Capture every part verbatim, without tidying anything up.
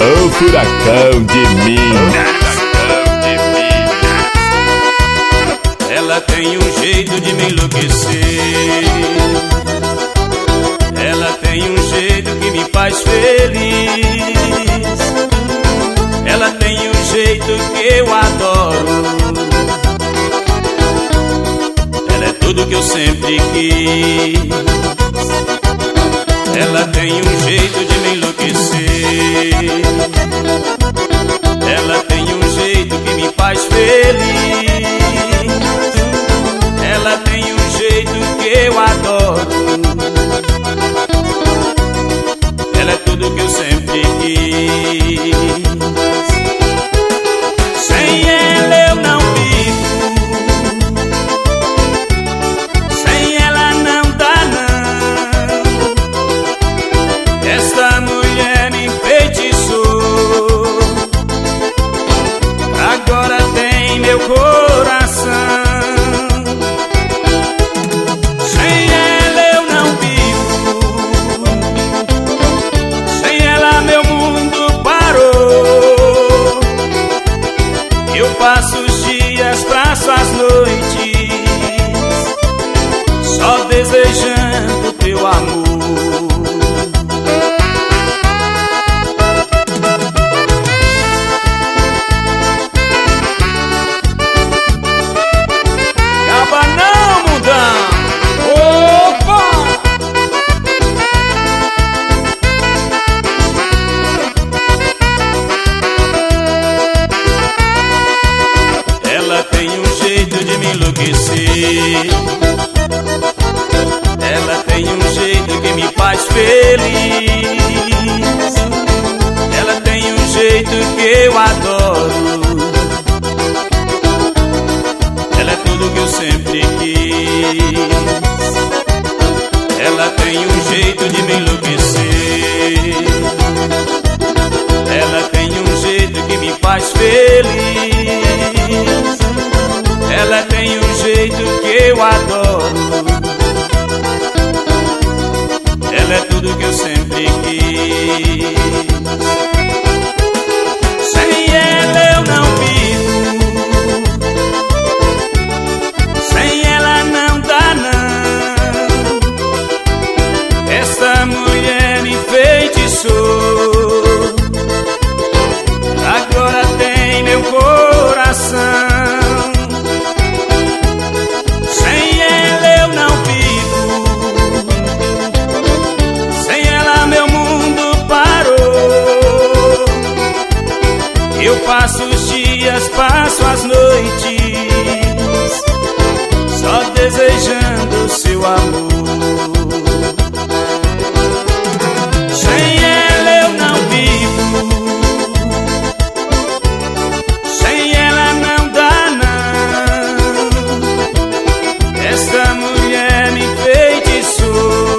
O furacão de Minas. Ela tem um jeito de me enlouquecer. Ela tem um jeito que me faz feliz. Ela tem um jeito que eu adoro. Ela é tudo que eu sempre quis. Ela tem um jeito de me enlouquecer. Ela tem um jeito que me faz feliz. Ela tem um jeito que eu adoro. Ela é tudo que eu sempre quis. Sem ela eu não vivo. Sem ela não dá não. Esta mulher me enfeitiçou. Agora tem meu coração. Passo os dias, passo as noites, só desejando teu amor. Acaba não, mundão! Opa! Ela tem um jeito de me enlouquecer. Ela tem um jeito que me faz feliz. Ela tem um jeito que eu adoro. Ela é tudo que eu sempre quis. Ela tem um jeito de me enlouquecer. Ela tem um jeito que me faz feliz. Ela tem um jeito que eu adoro. Ela é tudo que eu sempre quis. Sem ela eu não vivo. Sem ela não dá não. Essa mulher me enfeitiçou. Agora tem meu coração. Eu passo os dias, passo as noites, só desejando seu amor. Sem ela eu não vivo. Sem ela não dá não. Essa mulher me enfeitiçou.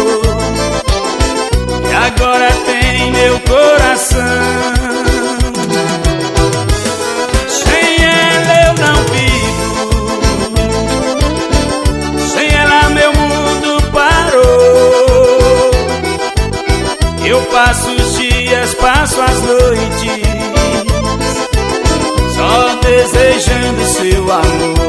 E agora tem meu coração. Eu passo os dias, passo as noites, só desejando seu amor.